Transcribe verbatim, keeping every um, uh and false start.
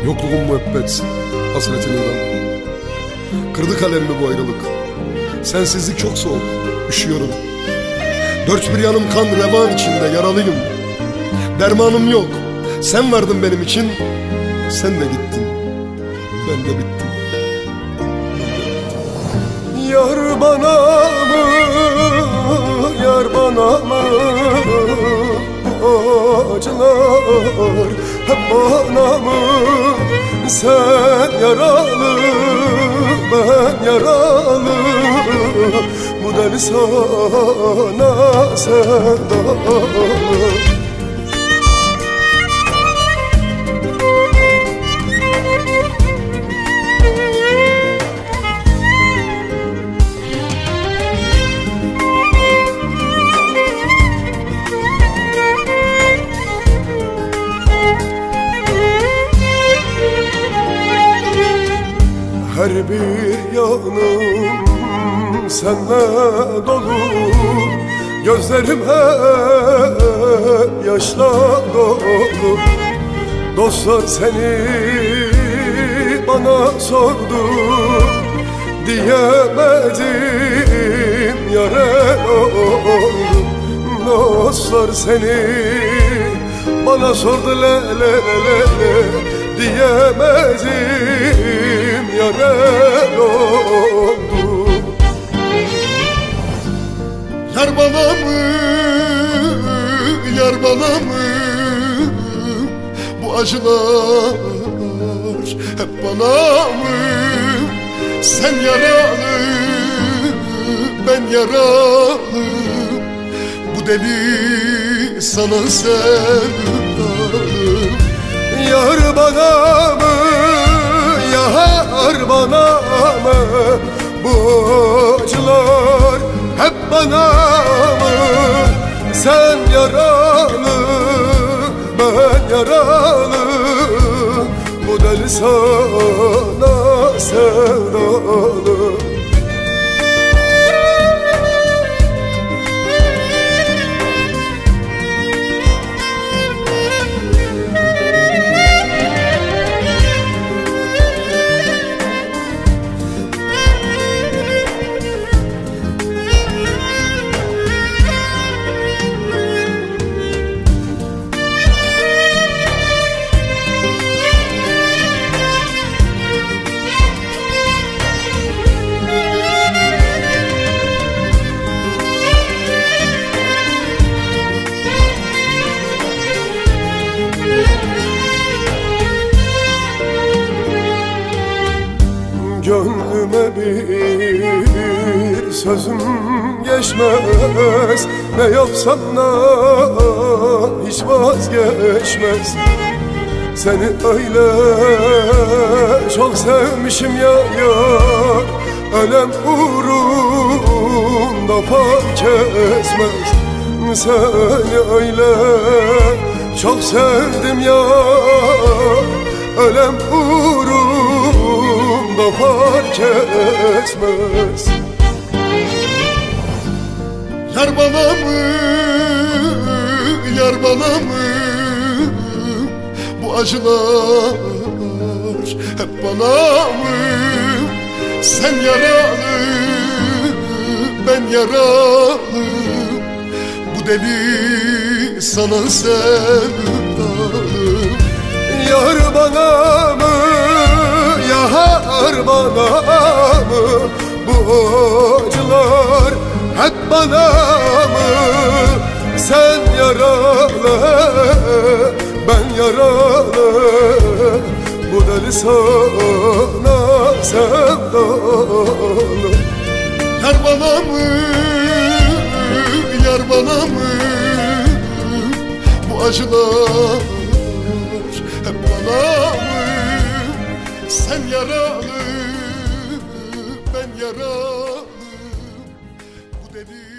Yokluğun müebbet, hasretini gam. Kırdı kalemimi bu ayrılık. Sensizlik çok soğuk, üşüyorum. Dört bir yanım kan revan içinde, yaralıyım. Dermanım yok, sen vardın benim için. Sen de gittin, ben de bittim. Yar bana mı, yar bana mı, bu acılar hep bana mı? Sen yaralı, ben yaralı, bu deli sana sevdalı. Her bir yanım senle dolu, gözlerim hep yaşla dolu. Dostlar seni bana sordu, diyemedim yare oldu. Dostlar seni bana sordu, le le le le, diyemedim yare oldu. Yar bana mı, yar bana mı, bu acılar hep bana mı? Sen yaralı, ben yaralı, bu deli sana sevdalı. Yar bana mı, yar bana mı, bu acılar hep bana mı? Sen yaralı, ben yaralı, bu deli sana sevdalı. Gönlüme bir sözüm geçmez, ne yapsam da hiç vazgeçmez. Seni öyle çok sevmişim ya yar, ölem uğrunda fark etmez. Seni öyle çok sevdim ya, ölem uğrunda fark etmez. Yar bana mı, yar bana mı, bu acılar hep bana mı? Sen yaralı, ben yaralı, bu deli sana sevdalı. Yar bana mı, yar bana mı, bu acılar hep bana mı? Sen yaralı, ben yaralı, bu deli sana sevdalı. Yar bana mı, yar bana mı, bu acılar hep bana mı? Sen yaralı, ben yaralı, bu deli